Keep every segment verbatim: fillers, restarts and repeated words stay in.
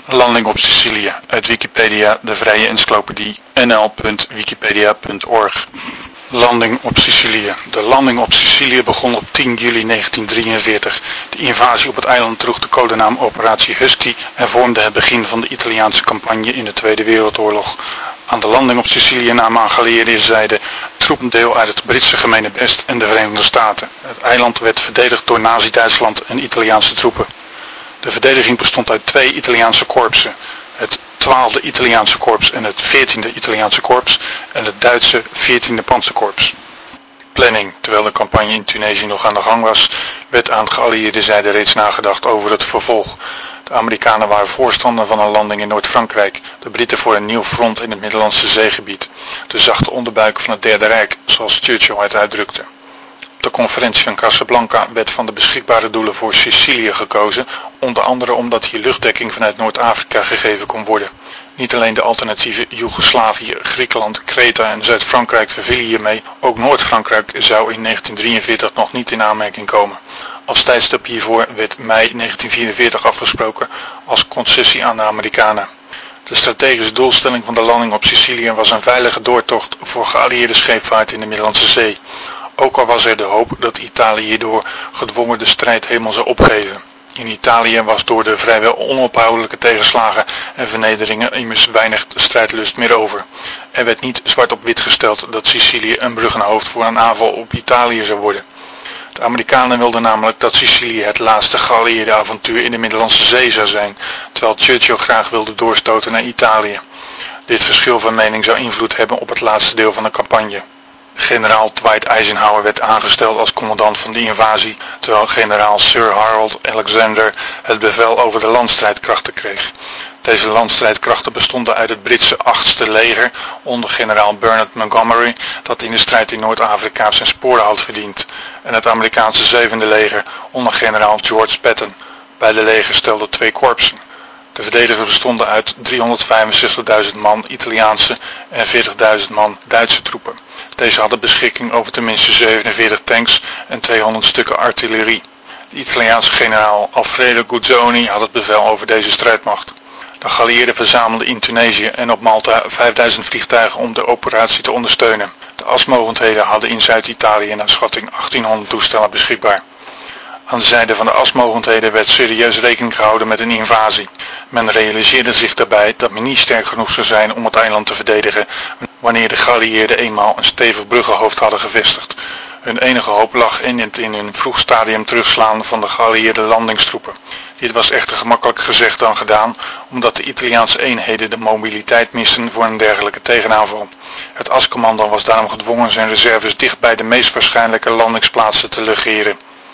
Landing op Sicilië, uit Wikipedia, de vrije encyclopedie, n l punt wikipedia punt org. Landing op Sicilië. De landing op Sicilië begon op tien juli negentien drieënveertig. De invasie op het eiland droeg de codenaam Operatie Husky en vormde het begin van de Italiaanse campagne in de Tweede Wereldoorlog. Aan de landing op Sicilië namen aan geallieerde zijde troepen deel uit het Britse gemeenebest en de Verenigde Staten. Het eiland werd verdedigd door Nazi-Duitsland en Italiaanse troepen. De verdediging bestond uit twee Italiaanse korpsen, het twaalfde Italiaanse korps en het veertiende Italiaanse korps en het Duitse veertiende Pantserkorps. Planning. Terwijl de campagne in Tunesië nog aan de gang was, werd aan de geallieerde zijde reeds nagedacht over het vervolg. De Amerikanen waren voorstander van een landing in Noord-Frankrijk, de Britten voor een nieuw front in het Middellandse zeegebied, de zachte onderbuik van het Derde Rijk, zoals Churchill het uitdrukte. Op de conferentie van Casablanca werd van de beschikbare doelen voor Sicilië gekozen, onder andere omdat hier luchtdekking vanuit Noord-Afrika gegeven kon worden. Niet alleen de alternatieven Joegoslavië, Griekenland, Kreta en Zuid-Frankrijk vervielen hiermee, ook Noord-Frankrijk zou in negentien drieënveertig nog niet in aanmerking komen. Als tijdstip hiervoor werd mei negentien vierenveertig afgesproken als concessie aan de Amerikanen. De strategische doelstelling van de landing op Sicilië was een veilige doortocht voor geallieerde scheepvaart in de Middellandse Zee. Ook al was er de hoop dat Italië hierdoor gedwongen de strijd helemaal zou opgeven. In Italië was door de vrijwel onophoudelijke tegenslagen en vernederingen immers weinig strijdlust meer over. Er werd niet zwart op wit gesteld dat Sicilië een bruggenhoofd voor een aanval op Italië zou worden. De Amerikanen wilden namelijk dat Sicilië het laatste geallieerde avontuur in de Middellandse Zee zou zijn, terwijl Churchill graag wilde doorstoten naar Italië. Dit verschil van mening zou invloed hebben op het laatste deel van de campagne. Generaal Dwight Eisenhower werd aangesteld als commandant van de invasie, terwijl generaal Sir Harold Alexander het bevel over de landstrijdkrachten kreeg. Deze landstrijdkrachten bestonden uit het Britse achtste leger onder generaal Bernard Montgomery, dat in de strijd in Noord-Afrika zijn sporen had verdiend, en het Amerikaanse zevende leger onder generaal George Patton. Beide legers stelden twee korpsen. De verdedigers bestonden uit driehonderdvijfenzestigduizend man Italiaanse en veertigduizend man Duitse troepen. Deze hadden beschikking over tenminste zevenenveertig tanks en tweehonderd stukken artillerie. De Italiaanse generaal Alfredo Guzzoni had het bevel over deze strijdmacht. De geallieerden verzamelden in Tunesië en op Malta vijfduizend vliegtuigen om de operatie te ondersteunen. De asmogendheden hadden in Zuid-Italië naar schatting achttienhonderd toestellen beschikbaar. Aan de zijde van de asmogendheden werd serieus rekening gehouden met een invasie. Men realiseerde zich daarbij dat men niet sterk genoeg zou zijn om het eiland te verdedigen wanneer de geallieerden eenmaal een stevig bruggenhoofd hadden gevestigd. Hun enige hoop lag in het in een vroeg stadium terugslaan van de geallieerde landingstroepen. Dit was echter gemakkelijker gezegd dan gedaan, omdat de Italiaanse eenheden de mobiliteit misten voor een dergelijke tegenaanval. Het ascommando was daarom gedwongen zijn reserves dicht bij de meest waarschijnlijke landingsplaatsen te legeren.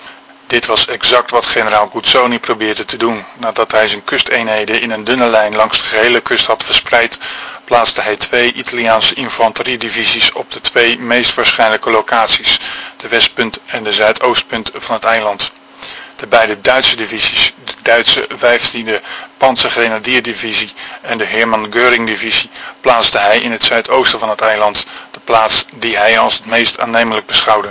Dit was exact wat generaal Guzzoni probeerde te doen. Nadat hij zijn kusteenheden in een dunne lijn langs de gehele kust had verspreid, plaatste hij twee Italiaanse infanteriedivisies op de twee meest waarschijnlijke locaties, de westpunt en de zuidoostpunt van het eiland. De beide Duitse divisies, de Duitse vijftiende Panzergrenadierdivisie en de Hermann Göring divisie, plaatste hij in het zuidoosten van het eiland, de plaats die hij als het meest aannemelijk beschouwde.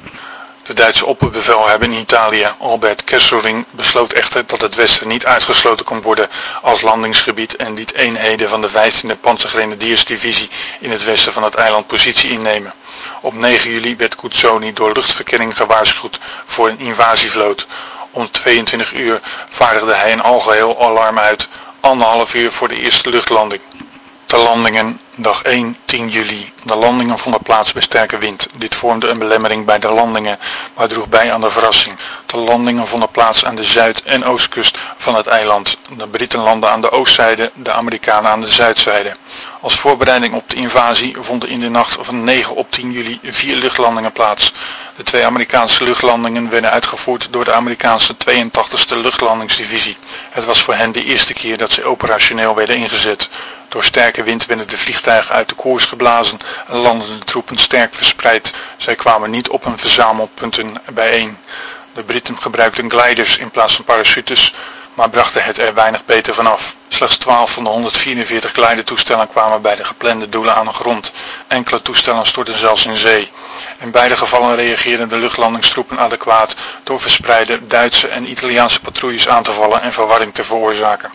De Duitse opperbevelhebber in Italië, Albert Kesselring, besloot echter dat het westen niet uitgesloten kon worden als landingsgebied en liet eenheden van de vijftiende Panzergrenadiersdivisie in het westen van het eiland positie innemen. Op negen juli werd Guzzoni door luchtverkenning gewaarschuwd voor een invasievloot. Om tweeëntwintig uur vaardigde hij een algeheel alarm uit, anderhalf uur voor de eerste luchtlanding. De landingen, dag één, tien juli. De landingen vonden plaats bij sterke wind. Dit vormde een belemmering bij de landingen, maar droeg bij aan de verrassing. De landingen vonden plaats aan de zuid- en oostkust van het eiland. De Britten landden aan de oostzijde, de Amerikanen aan de zuidzijde. Als voorbereiding op de invasie vonden in de nacht van negen op tien juli vier luchtlandingen plaats. De twee Amerikaanse luchtlandingen werden uitgevoerd door de Amerikaanse tweeëntachtigste luchtlandingsdivisie. Het was voor hen de eerste keer dat ze operationeel werden ingezet. Door sterke wind werden de vliegtuigen uit de koers geblazen en landden de troepen sterk verspreid. Zij kwamen niet op hun verzamelpunten bijeen. De Britten gebruikten gliders in plaats van parachutes, maar brachten het er weinig beter vanaf. Slechts twaalf van de honderdvierenveertig glidertoestellen kwamen bij de geplande doelen aan de grond. Enkele toestellen stortten zelfs in zee. In beide gevallen reageerden de luchtlandingstroepen adequaat door verspreide Duitse en Italiaanse patrouilles aan te vallen en verwarring te veroorzaken.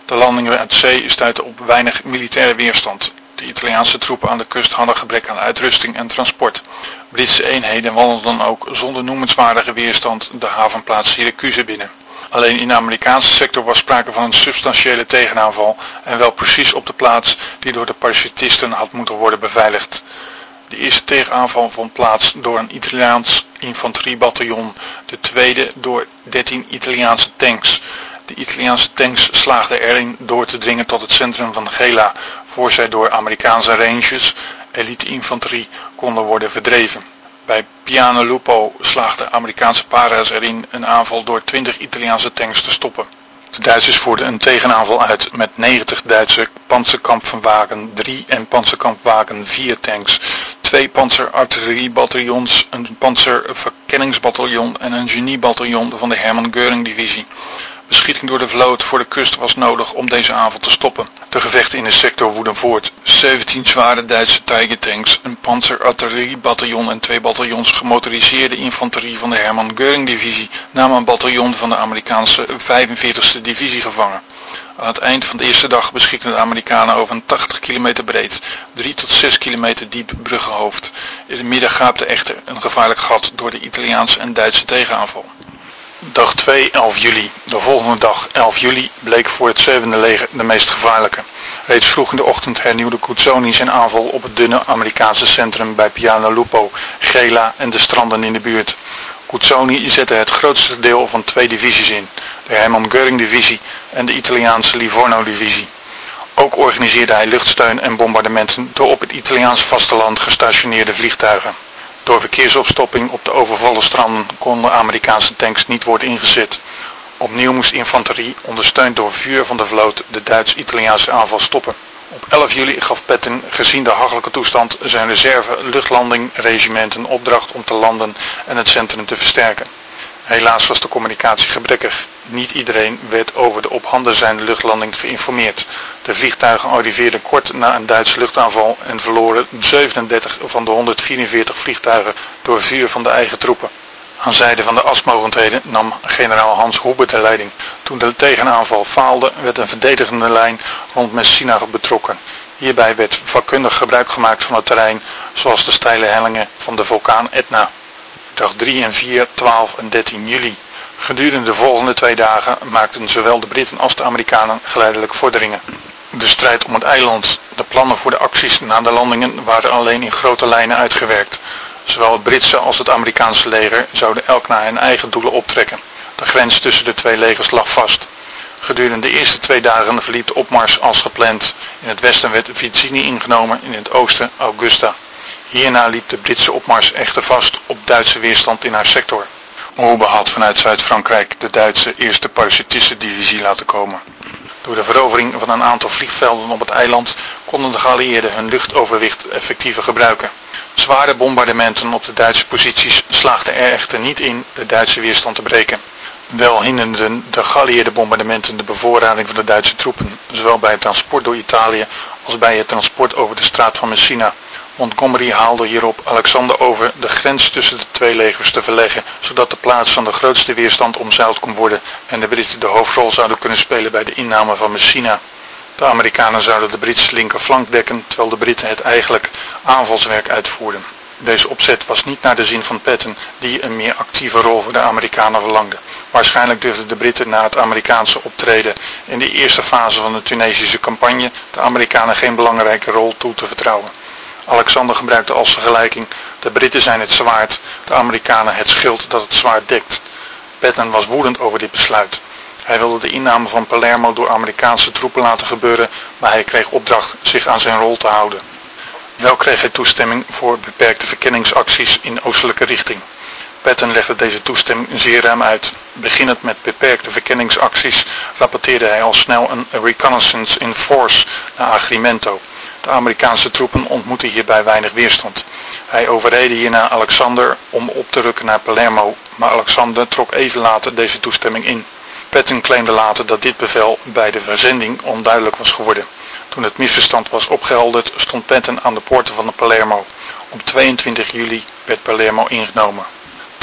De landingen uit zee stuitten op weinig militaire weerstand. De Italiaanse troepen aan de kust hadden gebrek aan uitrusting en transport. Britse eenheden wandelden ook zonder noemenswaardige weerstand de havenplaats Syracuse binnen. Alleen in de Amerikaanse sector was sprake van een substantiële tegenaanval en wel precies op de plaats die door de parachutisten had moeten worden beveiligd. De eerste tegenaanval vond plaats door een Italiaans infanteriebataljon, de tweede door dertien Italiaanse tanks. De Italiaanse tanks slaagden erin door te dringen tot het centrum van Gela, voor zij door Amerikaanse Rangers, elite-infanterie, konden worden verdreven. Bij Piano Lupo slaagden Amerikaanse para's erin een aanval door twintig Italiaanse tanks te stoppen. De Duitsers voerden een tegenaanval uit met negentig Duitse Panzerkampfwagen drie en Panzerkampfwagen vier tanks, twee panzerartilleriebataljons, een panzerverkenningsbataljon en een geniebataljon van de Hermann Göring divisie. Beschieting door de vloot voor de kust was nodig om deze aanval te stoppen. De gevechten in de sector woeden voort. zeventien zware Duitse Tiger tanks, een panzerartilleriebataljon en twee bataljons gemotoriseerde infanterie van de Hermann Göring divisie namen een bataljon van de Amerikaanse vijfenveertigste divisie gevangen. Aan het eind van de eerste dag beschikten de Amerikanen over een tachtig kilometer breed, drie tot zes kilometer diep bruggenhoofd. In het midden gaapte echter een gevaarlijk gat door de Italiaanse en Duitse tegenaanval. Dag twee, elf juli. De volgende dag, elf juli, bleek voor het zevende leger de meest gevaarlijke. Reeds vroeg in de ochtend hernieuwde Cuzzoni zijn aanval op het dunne Amerikaanse centrum bij Piano Lupo, Gela en de stranden in de buurt. Cuzzoni zette het grootste deel van twee divisies in, de Hermann Göring divisie en de Italiaanse Livorno divisie. Ook organiseerde hij luchtsteun en bombardementen door op het Italiaans vasteland gestationeerde vliegtuigen. Door verkeersopstopping op de overvallen stranden konden Amerikaanse tanks niet worden ingezet. Opnieuw moest infanterie, ondersteund door vuur van de vloot, de Duits-Italiaanse aanval stoppen. Op elf juli gaf Patton, gezien de hachelijke toestand, zijn reserve luchtlandingregiment een opdracht om te landen en het centrum te versterken. Helaas was de communicatie gebrekkig. Niet iedereen werd over de op handen zijnde luchtlanding geïnformeerd. De vliegtuigen arriveerden kort na een Duitse luchtaanval en verloren zevenendertig van de honderdvierenveertig vliegtuigen door vuur van de eigen troepen. Aan zijde van de asmogendheden nam generaal Hans Huber de leiding. Toen de tegenaanval faalde, werd een verdedigende lijn rond Messina betrokken. Hierbij werd vakkundig gebruik gemaakt van het terrein, zoals de steile hellingen van de vulkaan Etna. Dag drie en vier, twaalf en dertien juli. Gedurende de volgende twee dagen maakten zowel de Britten als de Amerikanen geleidelijk vorderingen. De strijd om het eiland. De plannen voor de acties na de landingen waren alleen in grote lijnen uitgewerkt. Zowel het Britse als het Amerikaanse leger zouden elk naar hun eigen doelen optrekken. De grens tussen de twee legers lag vast. Gedurende de eerste twee dagen verliep de opmars als gepland. In het westen werd Vizzini ingenomen, in het oosten Augusta. Hierna liep de Britse opmars echter vast op Duitse weerstand in haar sector. Huber had vanuit Zuid-Frankrijk de Duitse eerste parachutistendivisie laten komen. Door de verovering van een aantal vliegvelden op het eiland konden de geallieerden hun luchtoverwicht effectiever gebruiken. Zware bombardementen op de Duitse posities slaagden er echter niet in de Duitse weerstand te breken. Wel hinderden de geallieerde bombardementen de bevoorrading van de Duitse troepen, zowel bij het transport door Italië als bij het transport over de straat van Messina. Montgomery haalde hierop Alexander over de grens tussen de twee legers te verleggen, zodat de plaats van de grootste weerstand omzeild kon worden en de Britten de hoofdrol zouden kunnen spelen bij de inname van Messina. De Amerikanen zouden de Britse linkerflank dekken, terwijl de Britten het eigenlijk aanvalswerk uitvoerden. Deze opzet was niet naar de zin van Patton, die een meer actieve rol voor de Amerikanen verlangde. Waarschijnlijk durfden de Britten na het Amerikaanse optreden in de eerste fase van de Tunesische campagne de Amerikanen geen belangrijke rol toe te vertrouwen. Alexander gebruikte als vergelijking: de Britten zijn het zwaard, de Amerikanen het schild dat het zwaard dekt. Patton was woedend over dit besluit. Hij wilde de inname van Palermo door Amerikaanse troepen laten gebeuren, maar hij kreeg opdracht zich aan zijn rol te houden. Wel kreeg hij toestemming voor beperkte verkenningsacties in oostelijke richting. Patton legde deze toestemming zeer ruim uit. Beginnend met beperkte verkenningsacties rapporteerde hij al snel een reconnaissance in force naar Agrimento. De Amerikaanse troepen ontmoetten hierbij weinig weerstand. Hij overreedde hierna Alexander om op te rukken naar Palermo, maar Alexander trok even later deze toestemming in. Patton claimde later dat dit bevel bij de verzending onduidelijk was geworden. Toen het misverstand was opgehelderd, stond Patton aan de poorten van de Palermo. Op tweeëntwintig juli werd Palermo ingenomen.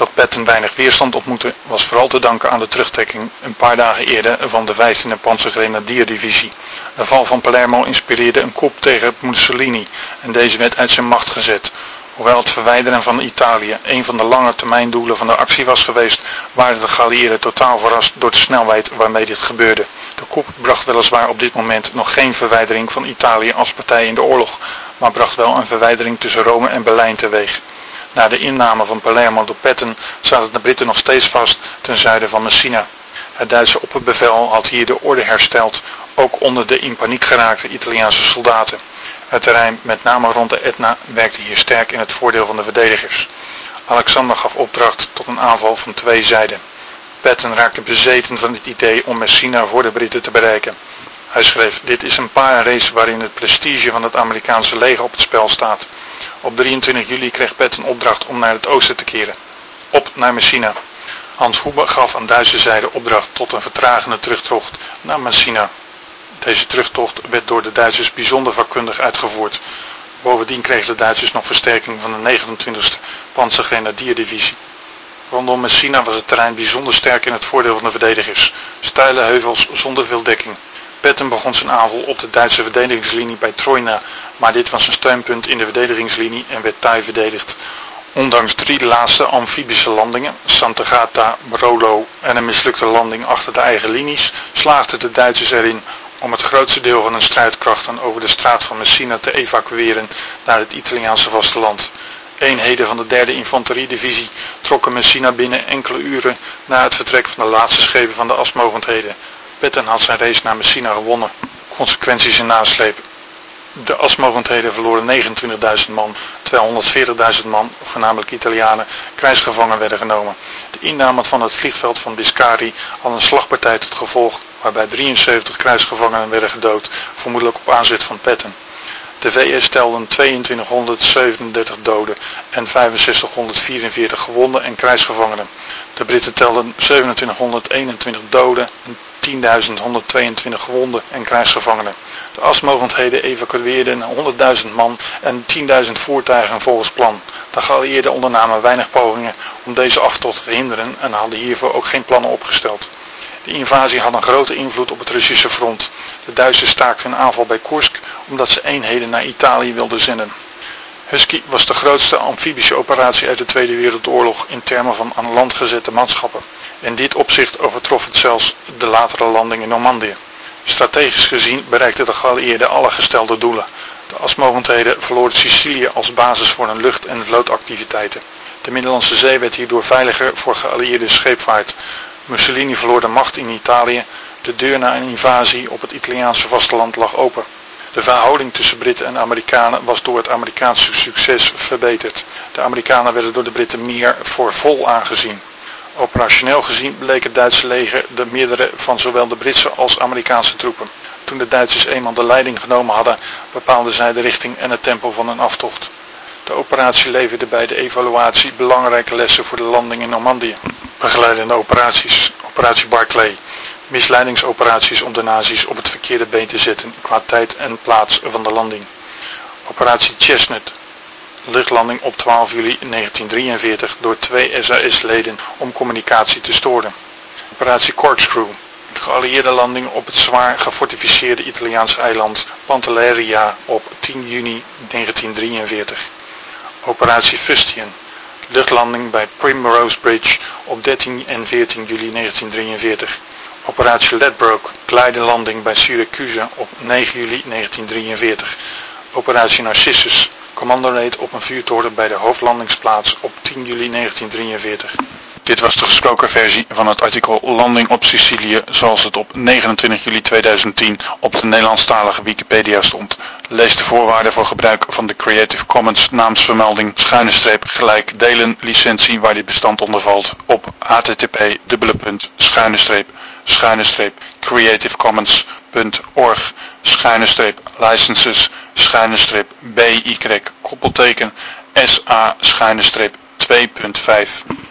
Dat Patton weinig weerstand ontmoette was vooral te danken aan de terugtrekking een paar dagen eerder van de vijftiende Panzergrenadierdivisie. De val van Palermo inspireerde een coup tegen Mussolini en deze werd uit zijn macht gezet. Hoewel het verwijderen van Italië een van de lange termijn doelen van de actie was geweest, waren de geallieerden totaal verrast door de snelheid waarmee dit gebeurde. De coup bracht weliswaar op dit moment nog geen verwijdering van Italië als partij in de oorlog, maar bracht wel een verwijdering tussen Rome en Berlijn teweeg. Na de inname van Palermo door Patton zaten de Britten nog steeds vast ten zuiden van Messina. Het Duitse opperbevel had hier de orde hersteld, ook onder de in paniek geraakte Italiaanse soldaten. Het terrein, met name rond de Etna, werkte hier sterk in het voordeel van de verdedigers. Alexander gaf opdracht tot een aanval van twee zijden. Patton raakte bezeten van het idee om Messina voor de Britten te bereiken. Hij schreef: dit is een paardenrace waarin het prestige van het Amerikaanse leger op het spel staat. Op drieëntwintig juli kreeg Patton opdracht om naar het oosten te keren. Op naar Messina. Hans Hubbe gaf aan Duitse zijde opdracht tot een vertragende terugtocht naar Messina. Deze terugtocht werd door de Duitsers bijzonder vakkundig uitgevoerd. Bovendien kregen de Duitsers nog versterking van de negenentwintigste Panzergrenadierdivisie. Rondom Messina was het terrein bijzonder sterk in het voordeel van de verdedigers. Steile heuvels zonder veel dekking. Patton begon zijn aanval op de Duitse verdedigingslinie bij Trojna, maar dit was een steunpunt in de verdedigingslinie en werd taai verdedigd. Ondanks drie laatste amfibische landingen, Sant'Agata, Brolo en een mislukte landing achter de eigen linies, slaagden de Duitsers erin om het grootste deel van hun strijdkrachten over de straat van Messina te evacueren naar het Italiaanse vasteland. Eenheden van de derde infanteriedivisie trokken Messina binnen enkele uren na het vertrek van de laatste schepen van de asmogendheden. Patton had zijn race naar Messina gewonnen. Consequenties in nasleep. De asmogendheden verloren negenentwintigduizend man, terwijl honderdveertigduizend man, voornamelijk Italianen, krijgsgevangen werden genomen. De inname van het vliegveld van Biscari had een slagpartij tot gevolg waarbij drieënzeventig krijgsgevangenen werden gedood, vermoedelijk op aanzet van Patton. De V S telden tweeëntwintighonderdzevenendertig doden en vijfenzestighonderdvierenveertig gewonden en krijgsgevangenen. De Britten telden zevenentwintighonderdeenentwintig doden en tienduizend honderdtweeëntwintig gewonden en krijgsgevangenen. De asmogendheden evacueerden honderdduizend man en tienduizend voertuigen volgens plan. De geallieerden ondernamen weinig pogingen om deze aftocht te hinderen en hadden hiervoor ook geen plannen opgesteld. De invasie had een grote invloed op het Russische front. De Duitsers staakten hun aanval bij Kursk omdat ze eenheden naar Italië wilden zenden. Husky was de grootste amfibische operatie uit de Tweede Wereldoorlog in termen van aan land gezette manschappen. In dit opzicht overtrof het zelfs de latere landing in Normandië. Strategisch gezien bereikten de geallieerden alle gestelde doelen. De asmogendheden verloren Sicilië als basis voor hun lucht- en vlootactiviteiten. De Middellandse Zee werd hierdoor veiliger voor geallieerde scheepvaart. Mussolini verloor de macht in Italië. De deur naar een invasie op het Italiaanse vasteland lag open. De verhouding tussen Britten en Amerikanen was door het Amerikaanse succes verbeterd. De Amerikanen werden door de Britten meer voor vol aangezien. Operationeel gezien bleek het Duitse leger de meerdere van zowel de Britse als Amerikaanse troepen. Toen de Duitsers eenmaal de leiding genomen hadden, bepaalden zij de richting en het tempo van hun aftocht. De operatie leverde bij de evaluatie belangrijke lessen voor de landing in Normandië. Begeleidende operaties. Operatie Barclay. Misleidingsoperaties om de nazi's op het verkeerde been te zetten qua tijd en plaats van de landing. Operatie Chestnut. Luchtlanding op twaalf juli negentiendrieënveertig door twee S A S-leden om communicatie te storen. Operatie Corkscrew. De geallieerde landing op het zwaar gefortificeerde Italiaanse eiland Pantelleria op tien juni negentiendrieënveertig. Operatie Fustian. Luchtlanding bij Primrose Bridge op dertien en veertien juli negentiendrieënveertig. Operatie Ledbroke. Glijdelanding bij Syracuse op negen juli negentiendrieënveertig. Operatie Narcissus. Commandoraid op een vuurtoren bij de hoofdlandingsplaats op tien juli negentiendrieënveertig. Dit was de gesproken versie van het artikel Landing op Sicilië zoals het op negenentwintig juli tweeduizend tien op de Nederlandstalige Wikipedia stond. Lees de voorwaarden voor gebruik van de Creative Commons naamsvermelding schuine streep gelijk delen licentie waar dit bestand onder valt op http dubbele punt schuine streep schuine streep creativecommons.org schuine streep licenses schuine streep by koppelteken sa schuine streep twee punt vijf.